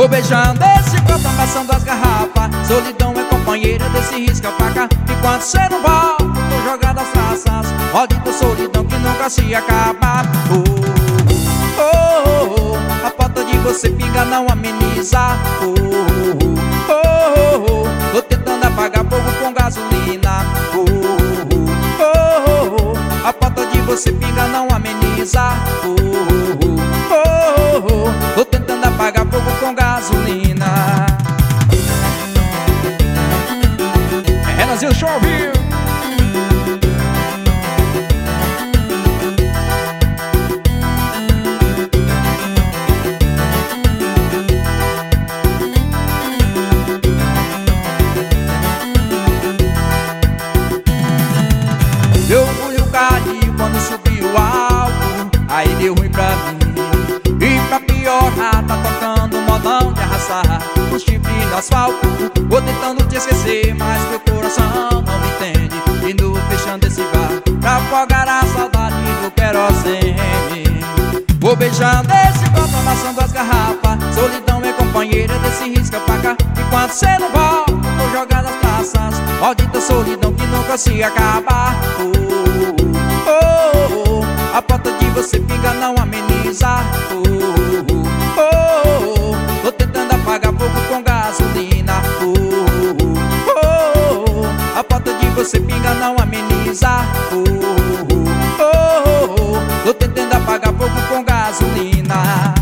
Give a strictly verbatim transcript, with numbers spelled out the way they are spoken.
Vou beijando esse copo, amassando as garrafas. Solidão é companheira desse risca-faca. Enquanto cê não volta, tô jogando as traças. Maldita solidão que nunca se acaba. Oh, oh, oh, oh. A falta de você pinga não ameniza. Oh, oh, oh, oh. Tô tentando apagar fogo com gasolina. Oh, oh, oh, oh. A falta de você pinga não ameniza. Oh, oh, oh, oh. Tô tentando apagar fogo com gasolina. É Renanzinho Show, viu? Meu orgulho caiu quando subiu o álcool, aí deu ruim pra mim. E pra piorar, tá tocando um modão de arrasar um chifre no asfalto. Vou tentando te esquecer, mas meu coração não me entende. Indo fechando esse bar pra afogar a saudade do querosene. Vou beijando esse copo, amassando as garrafas. Solidão é companheira desse risca-faca. Enquanto cê não volta, tô jogando as taças. Maldita solidão que nunca se acaba. Oh, oh, oh, oh. A falta de você pinga não ameniza. Oh, oh, oh, oh. Tô tentando apagar fogo com gasolina. Oh, oh, oh. A falta de você pinga não ameniza. Oh, oh, oh, oh. Tô tentando apagar fogo com gasolina.